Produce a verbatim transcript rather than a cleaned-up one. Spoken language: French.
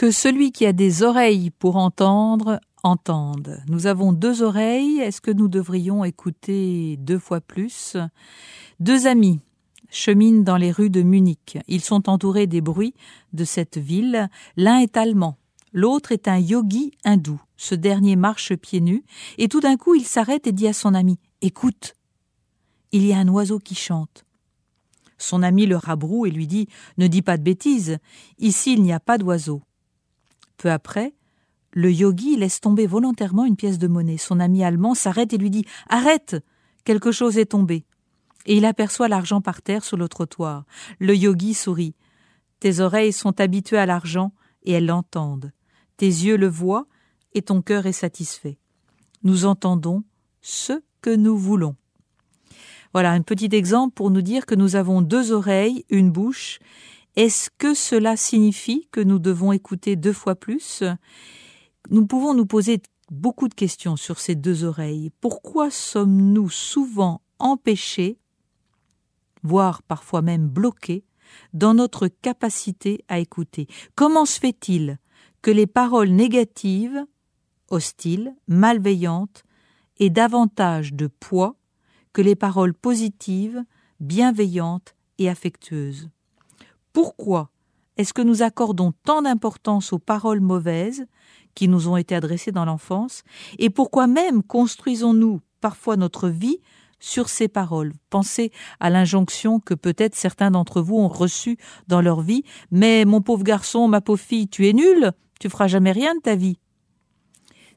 Que celui qui a des oreilles pour entendre, entende. Nous avons deux oreilles, est-ce que nous devrions écouter deux fois plus? Deux amis cheminent dans les rues de Munich. Ils sont entourés des bruits de cette ville. L'un est allemand, l'autre est un yogi hindou. Ce dernier marche pieds nus et tout d'un coup il s'arrête et dit à son ami « Écoute, il y a un oiseau qui chante. » Son ami le rabroue et lui dit « Ne dis pas de bêtises, ici il n'y a pas d'oiseau. » Peu après, le yogi laisse tomber volontairement une pièce de monnaie. Son ami allemand s'arrête et lui dit « Arrête, quelque chose est tombé. » Et il aperçoit l'argent par terre sur le trottoir. Le yogi sourit. « Tes oreilles sont habituées à l'argent et elles l'entendent. Tes yeux le voient et ton cœur est satisfait. Nous entendons ce que nous voulons. » Voilà un petit exemple pour nous dire que nous avons deux oreilles, une bouche. Est-ce que cela signifie que nous devons écouter deux fois plus? Nous pouvons nous poser beaucoup de questions sur ces deux oreilles. Pourquoi sommes-nous souvent empêchés, voire parfois même bloqués, dans notre capacité à écouter? Comment se fait-il que les paroles négatives, hostiles, malveillantes, aient davantage de poids que les paroles positives, bienveillantes et affectueuses? Pourquoi est-ce que nous accordons tant d'importance aux paroles mauvaises qui nous ont été adressées dans l'enfance? Et pourquoi même construisons-nous parfois notre vie sur ces paroles? Pensez à l'injonction que peut-être certains d'entre vous ont reçue dans leur vie. « Mais mon pauvre garçon, ma pauvre fille, tu es nul, tu feras jamais rien de ta vie. »